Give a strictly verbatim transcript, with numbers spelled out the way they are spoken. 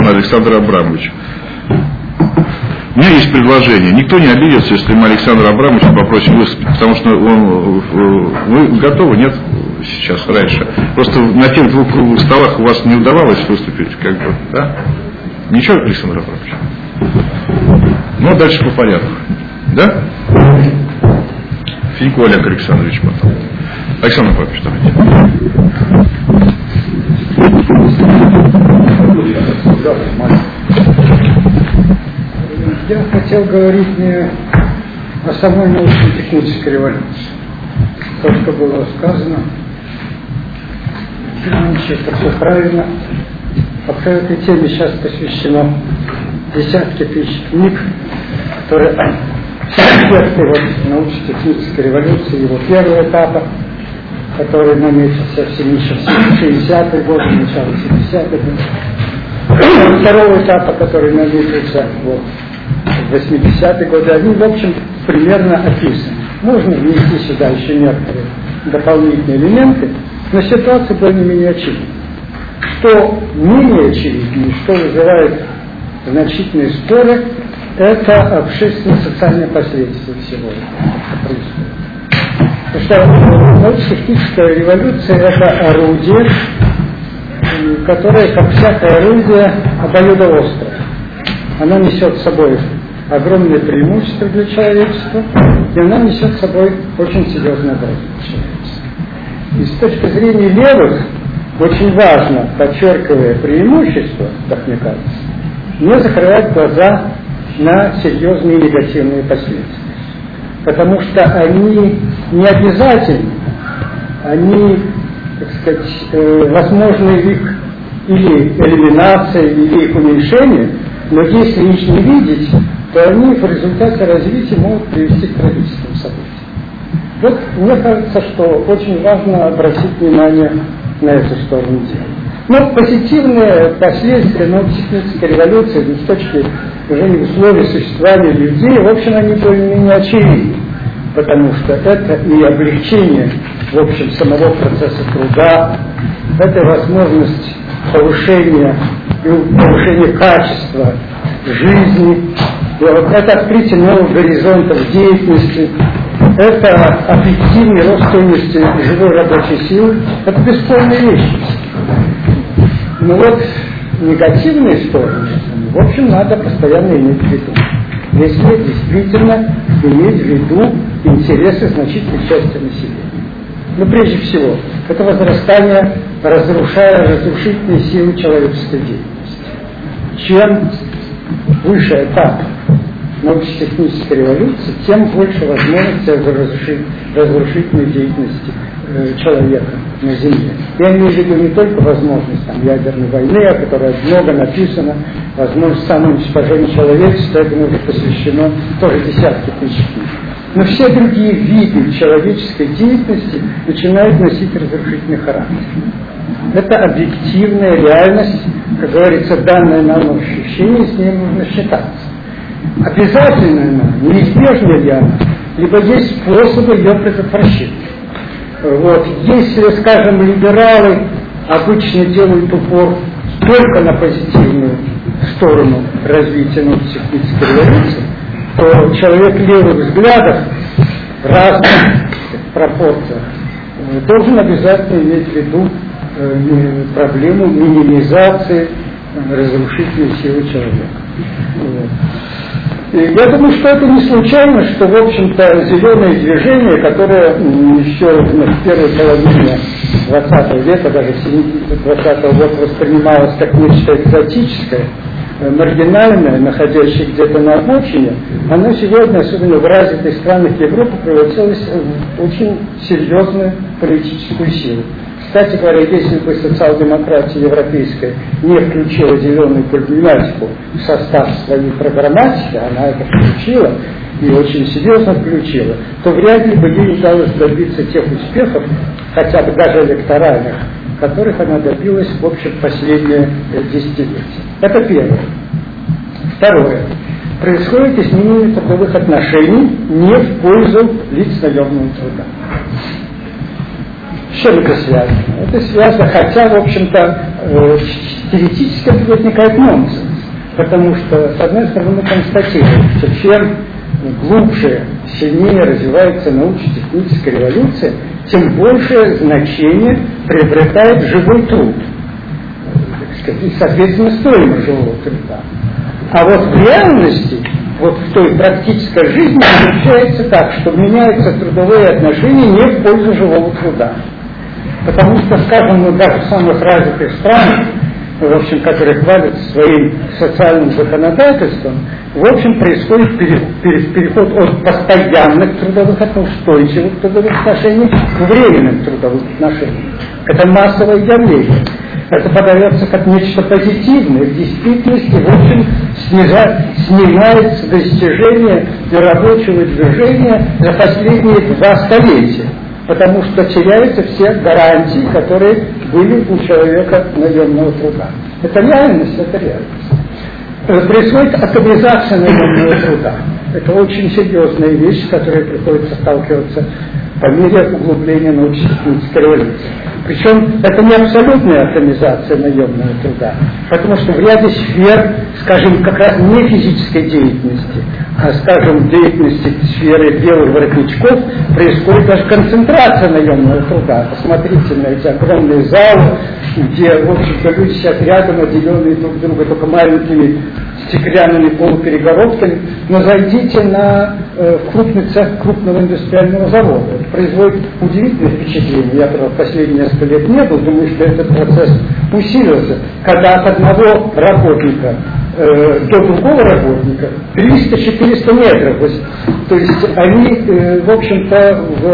уважаемый Александр Абрамович, у меня есть предложение. Никто не обидится, если мы Александра Абрамовича попросим выступить, потому что он, вы готовы, нет, сейчас, раньше. Просто на тех двух круглых столах у вас не удавалось выступить, как бы, да? Ничего, Александр Абрамович? Ну, дальше по порядку. Да? Финько Олег Александрович потом. Александр Абрамович, давайте. Я хотел говорить не о самой научно-технической революции. То, что было сказано, это все правильно. Вообще этой теме сейчас посвящено десятки тысяч книг, которые все аспекты вот, научно-технической революции, его первого этапа, который наметился в шестидесятые годы, начало семидесятых годов, второго этапа, который наметился вот, в восьмидесятые годы, они, в общем, примерно описаны. Можно внести сюда еще некоторые дополнительные элементы, но ситуация более-менее очевидна. Что менее очевидно, что вызывает значительные споры, это общественно-социальные последствия всего этого. Потому что научно-техническая революция – это орудие, которое, как всякое орудие, обоюдоострое. Она несет с собой огромные преимущества для человечества, и она несет с собой очень серьезное угрозу для человечества. И с точки зрения левых, очень важно, подчеркивая преимущества, как мне кажется, не закрывать глаза на серьезные негативные последствия. Потому что они не обязательны, они, так сказать, э, возможны их или элиминация, или их уменьшение, но если их не видеть, то они в результате развития могут привести к трагическим событиям. Вот мне кажется, что очень важно обратить внимание на эту сторону дела. Но позитивные последствия научно-технической революции с точки зрения условий существования людей, в общем, они более-менее очевидны, потому что это и облегчение, в общем, самого процесса труда, это возможность повышения, повышения качества жизни, это открытие новых горизонтов деятельности, это объективный рост стоимости живой рабочей силы, это бесспорные вещи. Но вот негативные стороны, в общем, надо постоянно иметь в виду. Если действительно иметь в виду интересы значительной части населения. Но прежде всего, это возрастание, разрушая разрушительные силы человеческой деятельности. Чем выше этап научно-технической революции, тем больше возможностей разрушительной деятельности э, человека на Земле. Я имею в виду не только возможность там, ядерной войны, о которой много написано, возможность самоуничтожения человечества, этому уже посвящено тоже десятки тысяч книг. Но все другие виды человеческой деятельности начинают носить разрушительный характер. Это объективная реальность, как говорится, данное нам ощущение, с ней нужно считаться. Обязательно она, неизбежна ли она, либо есть способы ее предотвращения. Вот. Если, скажем, либералы обычно делают упор только на позитивную сторону развития научно-технической революции, то человек левых взглядов в разных пропорциях должен обязательно иметь в виду проблему минимизации разрушительной силы человека. И я думаю, что это не случайно, что, в общем-то, зеленое движение, которое еще в первой половине двадцатого века, даже в середине двадцатого года воспринималось как нечто экзотическое, маргинальное, находящее где-то на обочине, оно сегодня, особенно в развитых странах Европы, превратилось в очень серьезную политическую силу. Кстати говоря, если бы социал-демократия европейская не включила зеленую проблематику в состав своей программатики, она это включила и очень серьезно включила, то вряд ли бы ей удалось добиться тех успехов, хотя бы даже электоральных, которых она добилась в общем последние десятилетия. Это первое. Второе. Происходит изменение трудовых отношений не в пользу лиц наемного труда. С чем это связано? Это связано, хотя, в общем-то, теоретически возникает нонсенс. Потому что, с одной стороны, мы констатируем, что чем глубже, сильнее развивается научно-техническая революция, тем большее значение приобретает живой труд. И, соответственно, стоимость живого труда. А вот в реальности, вот в той практической жизни получается так, что меняются трудовые отношения не в пользу живого труда. Потому что, скажем, ну, даже в самых развитых странах, в общем, которые хвалятся своим социальным законодательством, в общем, происходит переход от постоянных трудовых отношений, устойчивых трудовых отношений к временным трудовым отношениям. Это массовое явление. Это подается как нечто позитивное. В действительности, в общем, снижает, снимается достижение рабочего движения за последние два столетия. Потому что теряются все гарантии, которые были у человека наемного труда. Это реальность, это реальность. Происходит атомизация наемного труда. Это очень серьезная вещь, с которой приходится сталкиваться по мере углубления научно-технической революции. Причем это не абсолютная атомизация наемного труда, потому что в ряде сфер, скажем, как раз не физической деятельности, а, скажем, деятельности сферы белых воротничков, происходит даже концентрация наемного труда. Посмотрите на эти огромные залы, где, в общем-то, люди сидят рядом, отделенные друг от друга только маленькими стеклянными полуперегородками, но зайдите на э, крупный цех крупного индустриального завода. Это производит удивительное впечатление. Я, правда, последние несколько лет не был, думаю, что этот процесс усилился, когда от одного работника э, до другого работника триста-четыреста метров. То есть они, э, в общем-то, в